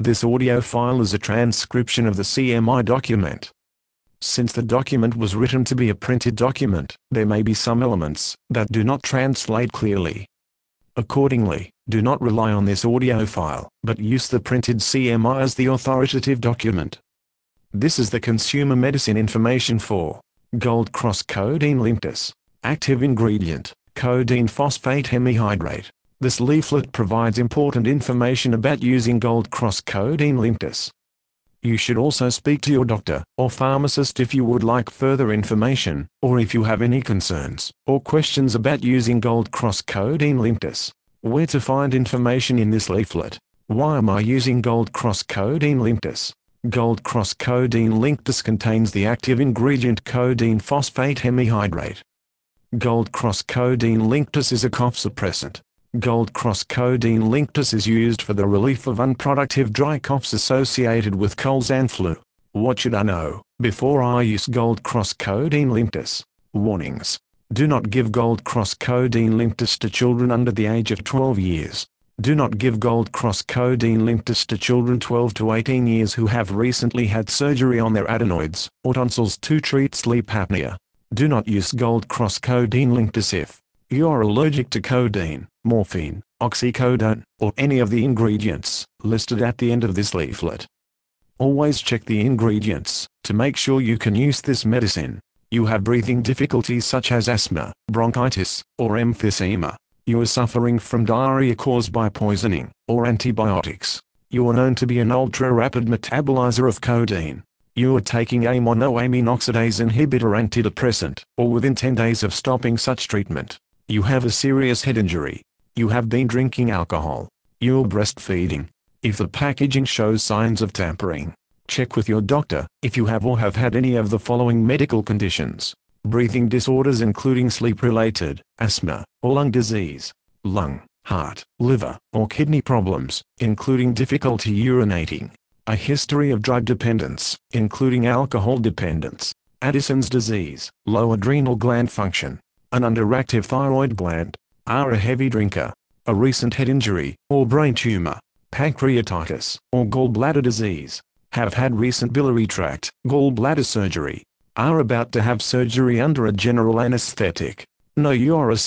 This audio file is a transcription of the CMI document. Since the document was written to be a printed document, there may be some elements that do not translate clearly. Accordingly, do not rely on this audio file, but use the printed CMI as the authoritative document. This is the consumer medicine information for Gold Cross Codeine Linctus. Active ingredient, codeine phosphate hemihydrate. This leaflet provides important information about using Gold Cross Codeine Linctus. You should also speak to your doctor or pharmacist if you would like further information, or if you have any concerns or questions about using Gold Cross Codeine Linctus. Where to find information in this leaflet? Why am I using Gold Cross Codeine Linctus? Gold Cross Codeine Linctus contains the active ingredient codeine phosphate hemihydrate. Gold Cross Codeine Linctus is a cough suppressant. Gold Cross Codeine Linctus is used for the relief of unproductive dry coughs associated with colds and flu. What should I know before I use Gold Cross Codeine Linctus? Warnings. Do not give Gold Cross Codeine Linctus to children under the age of 12 years. Do not give Gold Cross Codeine Linctus to children 12 to 18 years who have recently had surgery on their adenoids or tonsils to treat sleep apnea. Do not use Gold Cross Codeine Linctus if you are allergic to codeine, morphine, oxycodone, or any of the ingredients listed at the end of this leaflet. Always check the ingredients to make sure you can use this medicine. You have breathing difficulties such as asthma, bronchitis, or emphysema. You are suffering from diarrhea caused by poisoning or antibiotics. You are known to be an ultra-rapid metabolizer of codeine. You are taking a monoamine oxidase inhibitor antidepressant, or within 10 days of stopping such treatment. You have a serious head injury. You have been drinking alcohol. You are breastfeeding. If the packaging shows signs of tampering, check with your doctor if you have or have had any of the following medical conditions: breathing disorders including sleep-related, asthma, or lung disease, lung, heart, liver, or kidney problems, including difficulty urinating, a history of drug dependence, including alcohol dependence, Addison's disease, low adrenal gland function, an underactive thyroid gland, are a heavy drinker, a recent head injury or brain tumor, pancreatitis or gallbladder disease, have had recent biliary tract, gallbladder surgery, are about to have surgery under a general anesthetic. No, you are a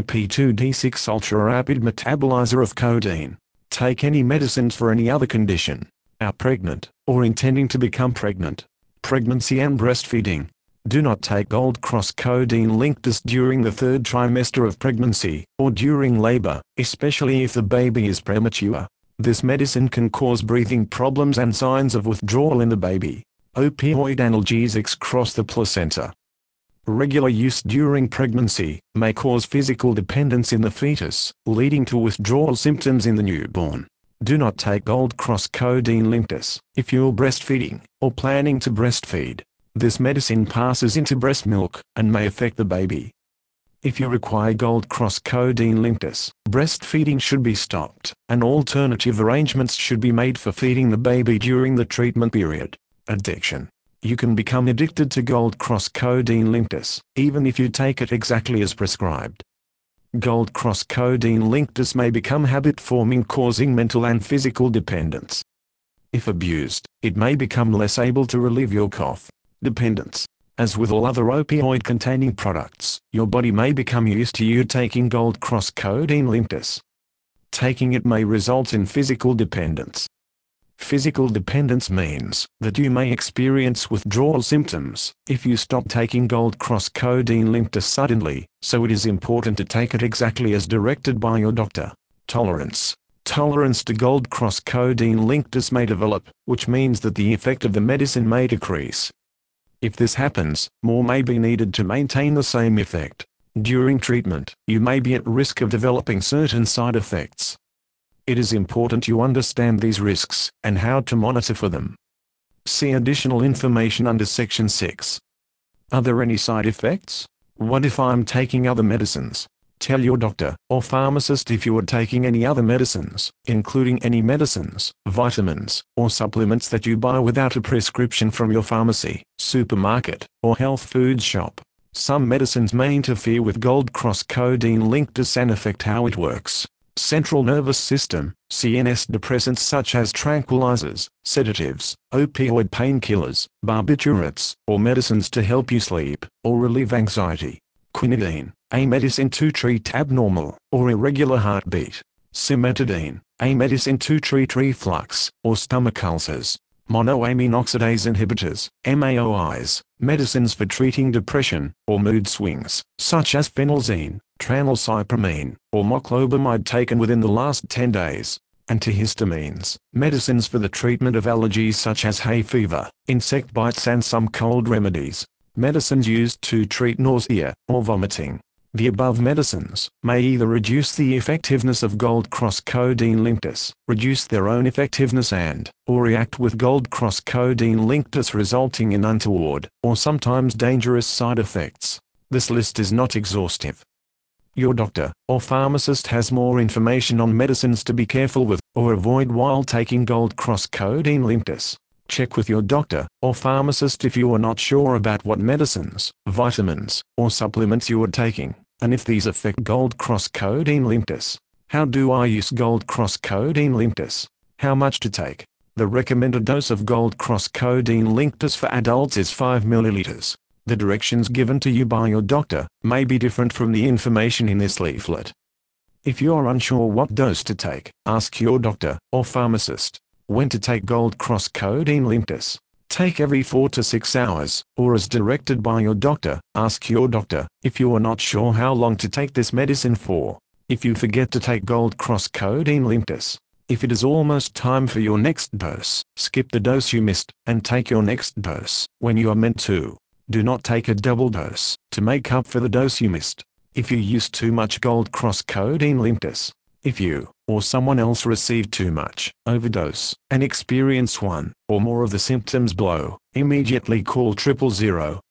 CYP2D6 ultra-rapid metabolizer of codeine. Take any medicines for any other condition. Are pregnant, or intending to become pregnant. Pregnancy and breastfeeding. Do not take Gold Cross Codeine Linctus during the 3rd trimester of pregnancy, or during labor, especially if the baby is premature. This medicine can cause breathing problems and signs of withdrawal in the baby. Opioid analgesics cross the placenta. Regular use during pregnancy may cause physical dependence in the fetus, leading to withdrawal symptoms in the newborn. Do not take Gold Cross Codeine Linctus if you're breastfeeding or planning to breastfeed. This medicine passes into breast milk and may affect the baby. If you require Gold Cross Codeine Linctus, breastfeeding should be stopped, and alternative arrangements should be made for feeding the baby during the treatment period. Addiction. You can become addicted to Gold Cross Codeine Linctus, even if you take it exactly as prescribed. Gold Cross Codeine Linctus may become habit-forming, causing mental and physical dependence. If abused, it may become less able to relieve your cough. Dependence. As with all other opioid-containing products, your body may become used to you taking Gold Cross Codeine Linctus. Taking it may result in physical dependence. Physical dependence means that you may experience withdrawal symptoms if you stop taking Gold Cross Codeine Linctus suddenly, so it is important to take it exactly as directed by your doctor. Tolerance. Tolerance to Gold Cross Codeine Linctus may develop, which means that the effect of the medicine may decrease. If this happens, more may be needed to maintain the same effect. During treatment, you may be at risk of developing certain side effects. It is important you understand these risks and how to monitor for them. See additional information under Section 6. Are there any side effects? What if I'm taking other medicines? Tell your doctor or pharmacist if you are taking any other medicines, including any medicines, vitamins, or supplements that you buy without a prescription from your pharmacy, supermarket, or health food shop. Some medicines may interfere with Gold Cross Codeine Linctus and affect how it works. central nervous system, CNS depressants such as tranquilizers, sedatives, opioid painkillers, barbiturates, or medicines to help you sleep, or relieve anxiety. Quinidine, a medicine to treat abnormal, or irregular heartbeat. Cimetidine, a medicine to treat reflux, or stomach ulcers. Monoamine oxidase inhibitors, MAOIs, medicines for treating depression, or mood swings, such as phenelzine, tranylcypromine, or moclobemide taken within the last 10 days. Antihistamines, medicines for the treatment of allergies such as hay fever, insect bites and some cold remedies. Medicines used to treat nausea, or vomiting. The above medicines may either reduce the effectiveness of Gold Cross Codeine Linctus, reduce their own effectiveness or react with Gold Cross Codeine Linctus resulting in untoward, or sometimes dangerous side effects. This list is not exhaustive. Your doctor or pharmacist has more information on medicines to be careful with, or avoid while taking Gold Cross Codeine Linctus. Check with your doctor or pharmacist if you are not sure about what medicines, vitamins, or supplements you are taking, and if these affect Gold Cross Codeine Linctus. How do I use Gold Cross Codeine Linctus? How much to take? The recommended dose of Gold Cross Codeine Linctus for adults is 5 ml. The directions given to you by your doctor may be different from the information in this leaflet. If you are unsure what dose to take, ask your doctor or pharmacist. When to take Gold Cross Codeine Linctus. Take every 4 to 6 hours, or as directed by your doctor. Ask your doctor if you are not sure how long to take this medicine for. If you forget to take Gold Cross Codeine Linctus. If it is almost time for your next dose, skip the dose you missed, and take your next dose when you are meant to. Do not take a double dose to make up for the dose you missed. If you use too much Gold Cross Codeine Linctus. If you, or someone else receive too much, overdose, and experience one, or more of the symptoms below, immediately call 000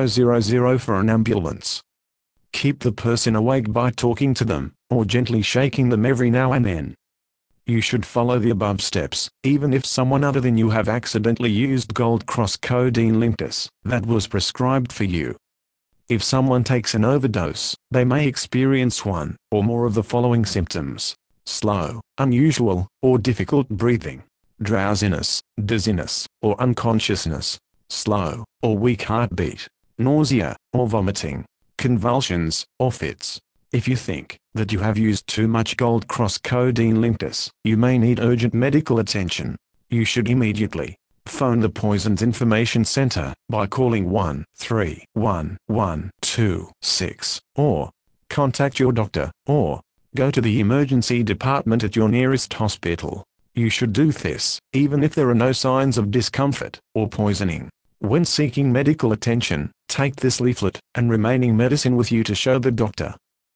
000 for an ambulance. Keep the person awake by talking to them, or gently shaking them every now and then. You should follow the above steps, even if someone other than you have accidentally used Gold Cross Codeine Linctus that was prescribed for you. If someone takes an overdose, they may experience one or more of the following symptoms: slow, unusual, or difficult breathing, drowsiness, dizziness, or unconsciousness, slow or weak heartbeat, nausea or vomiting, convulsions or fits. If you think that you have used too much Gold Cross Codeine Linctus, you may need urgent medical attention. You should immediately phone the Poisons Information Center by calling 1-311-26, or contact your doctor, or go to the emergency department at your nearest hospital. You should do this even if there are no signs of discomfort or poisoning. When seeking medical attention, take this leaflet and remaining medicine with you to show the doctor.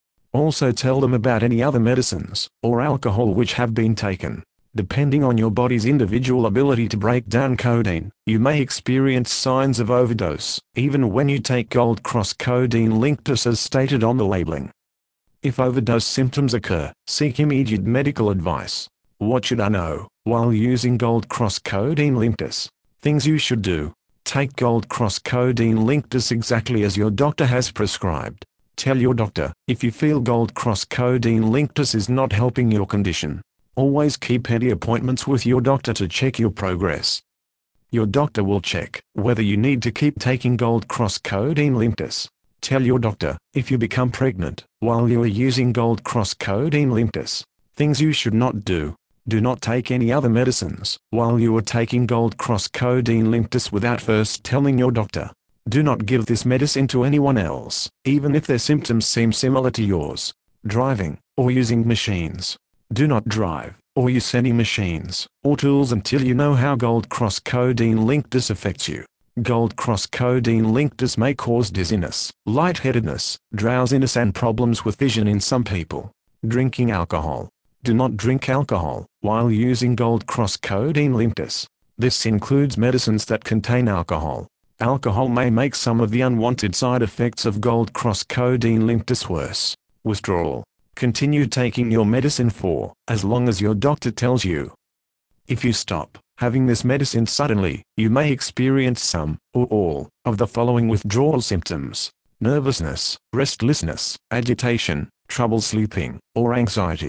Also tell them about any other medicines or alcohol which have been taken. Depending on your body's individual ability to break down codeine, you may experience signs of overdose, even when you take Gold Cross Codeine Linctus as stated on the labeling. If overdose symptoms occur, seek immediate medical advice. What should I know while using Gold Cross Codeine Linctus? Things you should do. Take Gold Cross Codeine Linctus exactly as your doctor has prescribed. Tell your doctor if you feel Gold Cross Codeine Linctus is not helping your condition. Always keep any appointments with your doctor to check your progress. Your doctor will check whether you need to keep taking Gold Cross Codeine Linctus. Tell your doctor if you become pregnant while you are using Gold Cross Codeine Linctus. Things you should not do. Do not take any other medicines while you are taking Gold Cross Codeine Linctus without first telling your doctor. Do not give this medicine to anyone else, even if their symptoms seem similar to yours. Driving, or using machines. Do not drive, or use any machines, or tools until you know how Gold Cross Codeine Linctus affects you. Gold Cross Codeine Linctus may cause dizziness, lightheadedness, drowsiness and problems with vision in some people. Drinking alcohol. Do not drink alcohol while using Gold Cross Codeine Linctus. This includes medicines that contain alcohol. Alcohol may make some of the unwanted side effects of Gold Cross Codeine Linctus worse. Withdrawal. Continue taking your medicine for as long as your doctor tells you. If you stop having this medicine suddenly, you may experience some, or all, of the following withdrawal symptoms: nervousness, restlessness, agitation, trouble sleeping, or anxiety.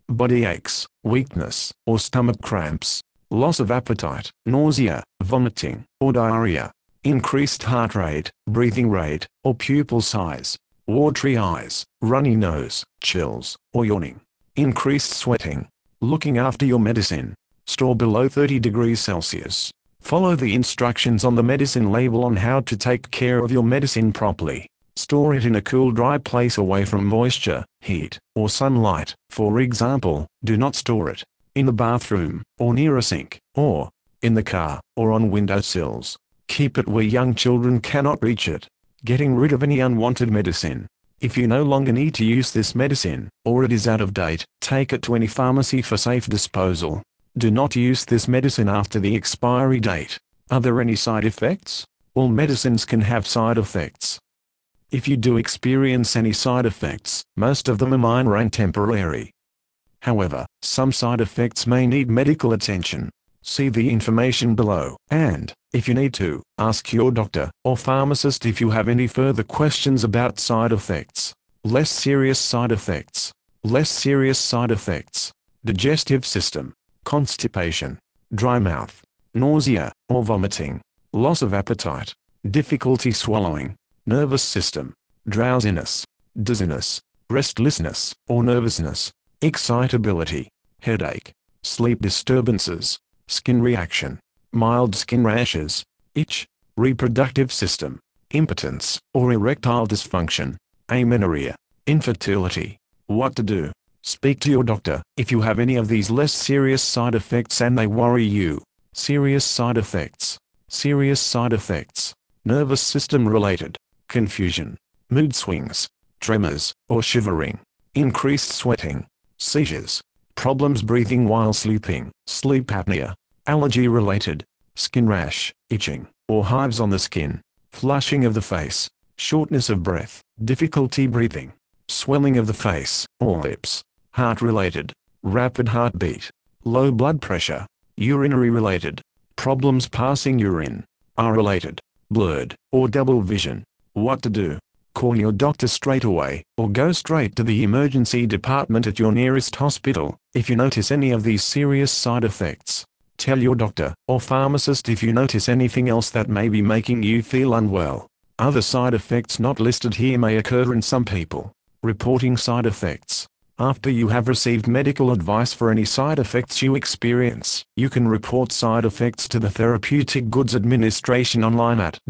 body aches, weakness, or stomach cramps, loss of appetite, nausea, vomiting, or diarrhea, increased heart rate, breathing rate, or pupil size, watery eyes, runny nose, chills, or yawning, increased sweating. Looking after your medicine. Store below 30 degrees Celsius. Follow the instructions on the medicine label on how to take care of your medicine properly. Store it in a cool, dry place away from moisture, heat, or sunlight. For example, do not store it in the bathroom, or near a sink, or in the car, or on windowsills. Keep it where young children cannot reach it. Getting rid of any unwanted medicine. If you no longer need to use this medicine, or it is out of date, take it to any pharmacy for safe disposal. Do not use this medicine after the expiry date. Are there any side effects? All medicines can have side effects. If you do experience any side effects, most of them are minor and temporary. However, some side effects may need medical attention. See the information below, and, if you need to, ask your doctor or pharmacist if you have any further questions about side effects. Less serious side effects. Less serious side effects. Digestive system. Constipation. Dry mouth. Nausea or vomiting. Loss of appetite. Difficulty swallowing. Nervous system. Drowsiness. Dizziness. Restlessness or nervousness. Excitability. Headache. Sleep disturbances. Skin reaction. Mild skin rashes. Itch. Reproductive system. Impotence or erectile dysfunction. Amenorrhea. Infertility. What to do? Speak to your doctor if you have any of these less serious side effects and they worry you. Serious side effects. Serious side effects. Nervous system related. Confusion. Mood swings. Tremors or shivering. Increased sweating. Seizures. Problems breathing while sleeping. Sleep apnea. Allergy related. Skin rash, itching, or hives on the skin. Flushing of the face. Shortness of breath. Difficulty breathing. Swelling of the face or lips. Heart related. Rapid heartbeat. Low blood pressure. Urinary related. Problems passing urine. Eye related. Blurred or double vision. What to do? Call your doctor straight away, or go straight to the emergency department at your nearest hospital, if you notice any of these serious side effects. Tell your doctor or pharmacist if you notice anything else that may be making you feel unwell. Other side effects not listed here may occur in some people. Reporting side effects. After you have received medical advice for any side effects you experience, you can report side effects to the Therapeutic Goods Administration online at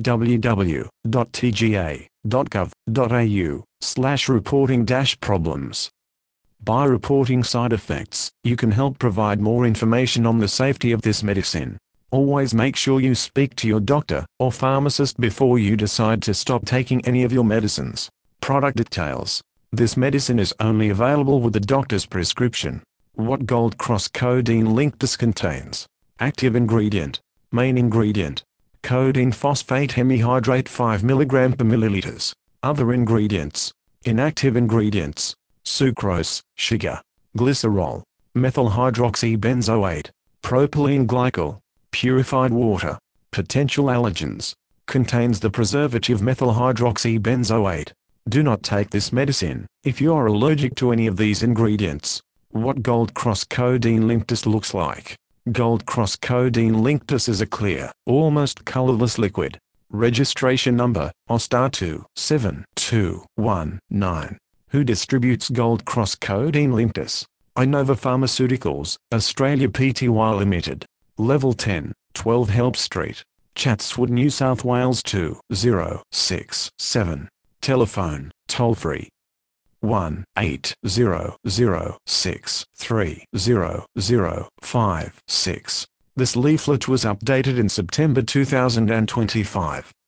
www.tga.gov.au/reporting-problems. By reporting side effects, you can help provide more information on the safety of this medicine. Always make sure you speak to your doctor or pharmacist before you decide to stop taking any of your medicines. Product details. This medicine is only available with the doctor's prescription. What Gold Cross Codeine Linctus contains. Active ingredient. Main ingredient. Codeine phosphate hemihydrate 5 mg per milliliters. Other ingredients. Inactive ingredients. Sucrose, sugar, glycerol, methyl hydroxybenzoate, propylene glycol, purified water. Potential allergens. Contains the preservative methyl hydroxybenzoate. Do not take this medicine if you are allergic to any of these ingredients. What Gold Cross Codeine Linctus looks like. Gold Cross Codeine Linctus is a clear, almost colorless liquid. Registration number, OSTAR27219. Who distributes Gold Cross Codeine Linctus? Inova Pharmaceuticals, Australia Pty Limited. Level 10, 12 Help Street, Chatswood, New South Wales 2067. Telephone, toll free. 1-800-630-056. This leaflet was updated in September 2025.